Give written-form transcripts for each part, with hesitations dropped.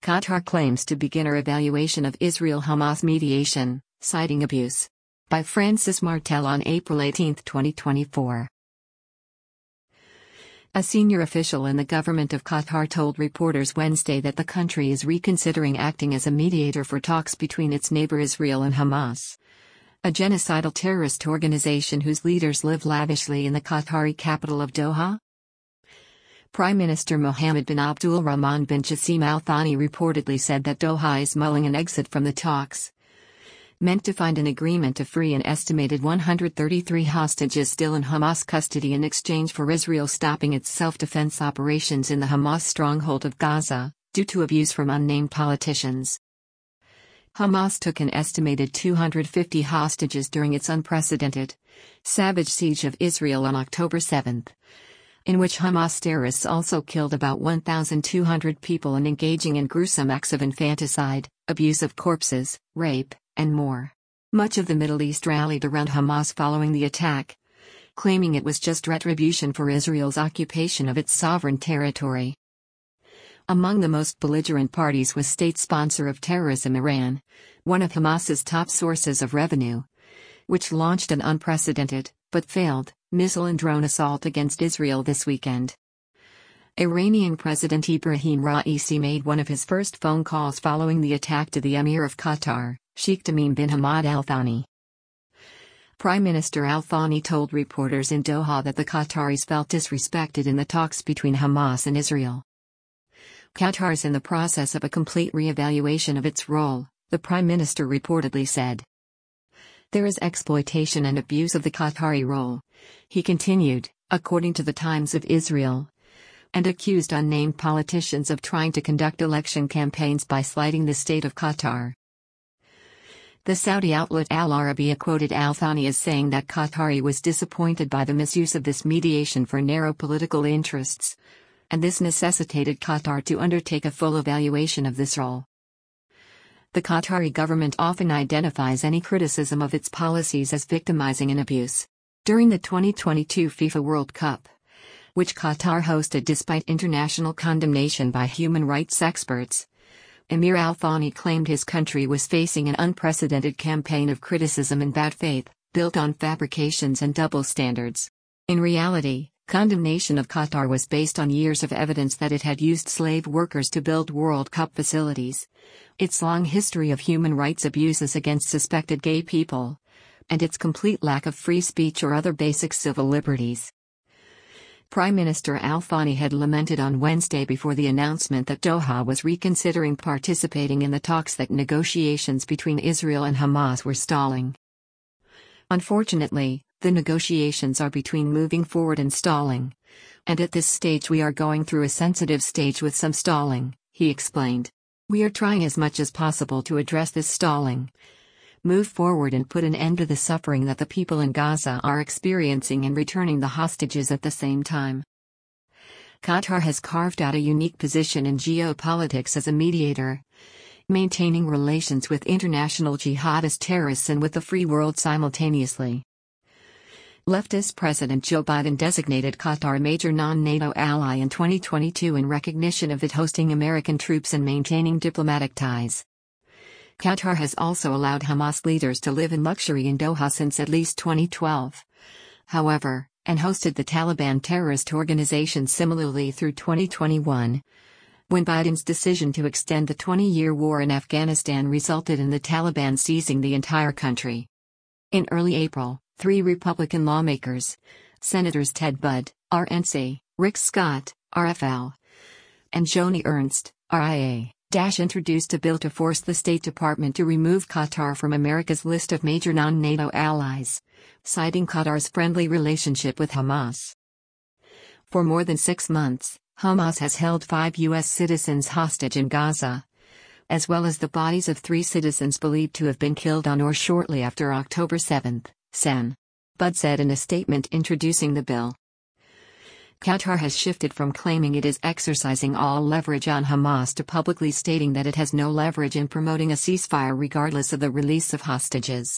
Qatar claims to begin evaluation of Israel-Hamas mediation, citing abuse. By Francis Martel on April 18, 2024. A senior official in the government of Qatar told reporters Wednesday that the country is reconsidering acting as a mediator for talks between its neighbor Israel and Hamas, a genocidal terrorist organization whose leaders live lavishly in the Qatari capital of Doha. Prime Minister Mohammed bin Abdul Rahman bin Jassim Al Thani reportedly said that Doha is mulling an exit from the talks, meant to find an agreement to free an estimated 133 hostages still in Hamas custody in exchange for Israel stopping its self-defense operations in the Hamas stronghold of Gaza, due to abuse from unnamed politicians. Hamas took an estimated 250 hostages during its unprecedented, savage siege of Israel on October 7, in which Hamas terrorists also killed about 1,200 people and engaging in gruesome acts of infanticide, abuse of corpses, rape, and more. Much of the Middle East rallied around Hamas following the attack, claiming it was just retribution for Israel's occupation of its sovereign territory. Among the most belligerent parties was state sponsor of terrorism Iran, one of Hamas's top sources of revenue, which launched an unprecedented, but failed, missile and drone assault against Israel this weekend. Iranian President Ibrahim Raisi made one of his first phone calls following the attack to the Emir of Qatar, Sheikh Tamim bin Hamad Al Thani. Prime Minister Al Thani told reporters in Doha that the Qataris felt disrespected in the talks between Hamas and Israel. Qatar is in the process of a complete re-evaluation of its role, the Prime Minister reportedly said. There is exploitation and abuse of the Qatari role, he continued, according to the Times of Israel, and accused unnamed politicians of trying to conduct election campaigns by slighting the state of Qatar. The Saudi outlet Al Arabiya quoted Al Thani as saying that Qatari was disappointed by the misuse of this mediation for narrow political interests, and this necessitated Qatar to undertake a full evaluation of this role. The Qatari government often identifies any criticism of its policies as victimizing and abuse. During the 2022 FIFA World Cup, which Qatar hosted despite international condemnation by human rights experts, Emir Al Thani claimed his country was facing an unprecedented campaign of criticism and bad faith, built on fabrications and double standards. In reality, condemnation of Qatar was based on years of evidence that it had used slave workers to build World Cup facilities, its long history of human rights abuses against suspected gay people, and its complete lack of free speech or other basic civil liberties. Prime Minister Al Thani had lamented on Wednesday before the announcement that Doha was reconsidering participating in the talks that negotiations between Israel and Hamas were stalling. Unfortunately, the negotiations are between moving forward and stalling, and at this stage we are going through a sensitive stage with some stalling, he explained. We are trying as much as possible to address this stalling, move forward and put an end to the suffering that the people in Gaza are experiencing and returning the hostages at the same time. Qatar has carved out a unique position in geopolitics as a mediator, maintaining relations with international jihadist terrorists and with the free world simultaneously. Leftist President Joe Biden designated Qatar a major non-NATO ally in 2022 in recognition of it hosting American troops and maintaining diplomatic ties. Qatar has also allowed Hamas leaders to live in luxury in Doha since at least 2012, however, and hosted the Taliban terrorist organization similarly through 2021, when Biden's decision to extend the 20-year war in Afghanistan resulted in the Taliban seizing the entire country. In early April, 3 Republican lawmakers, Senators Ted Budd, RNC, Rick Scott, RFL, and Joni Ernst, RIA, introduced a bill to force the State Department to remove Qatar from America's list of major non-NATO allies, citing Qatar's friendly relationship with Hamas. For more than 6 months, Hamas has held 5 U.S. citizens hostage in Gaza, as well as the bodies of 3 citizens believed to have been killed on or shortly after October 7, Sen. Budd said in a statement introducing the bill. Qatar has shifted from claiming it is exercising all leverage on Hamas to publicly stating that it has no leverage in promoting a ceasefire regardless of the release of hostages.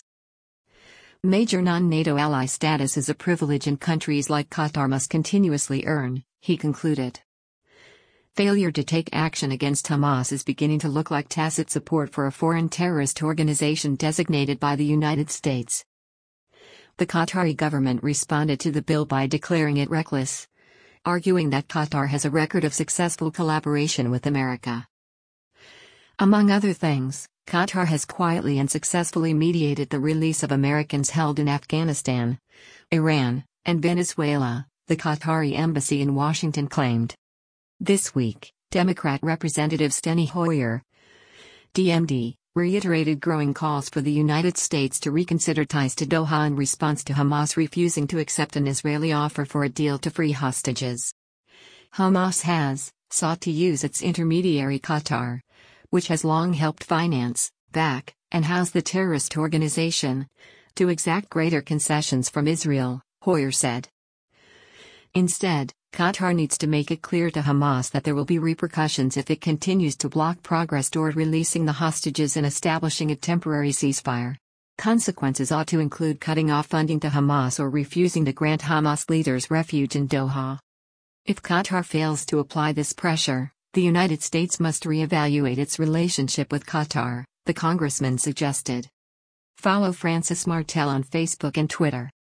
Major non-NATO ally status is a privilege and countries like Qatar must continuously earn, he concluded. Failure to take action against Hamas is beginning to look like tacit support for a foreign terrorist organization designated by the United States. The Qatari government responded to the bill by declaring it reckless, arguing that Qatar has a record of successful collaboration with America. Among other things, Qatar has quietly and successfully mediated the release of Americans held in Afghanistan, Iran, and Venezuela, the Qatari embassy in Washington claimed. This week, Democrat Representative Steny Hoyer, DMD, reiterated growing calls for the United States to reconsider ties to Doha in response to Hamas refusing to accept an Israeli offer for a deal to free hostages. Hamas has sought to use its intermediary Qatar, which has long helped finance, back, and house the terrorist organization, to exact greater concessions from Israel, Hoyer said. Instead, Qatar needs to make it clear to Hamas that there will be repercussions if it continues to block progress toward releasing the hostages and establishing a temporary ceasefire. Consequences ought to include cutting off funding to Hamas or refusing to grant Hamas leaders refuge in Doha. If Qatar fails to apply this pressure, the United States must reevaluate its relationship with Qatar, the congressman suggested. Follow Francis Martel on Facebook and Twitter.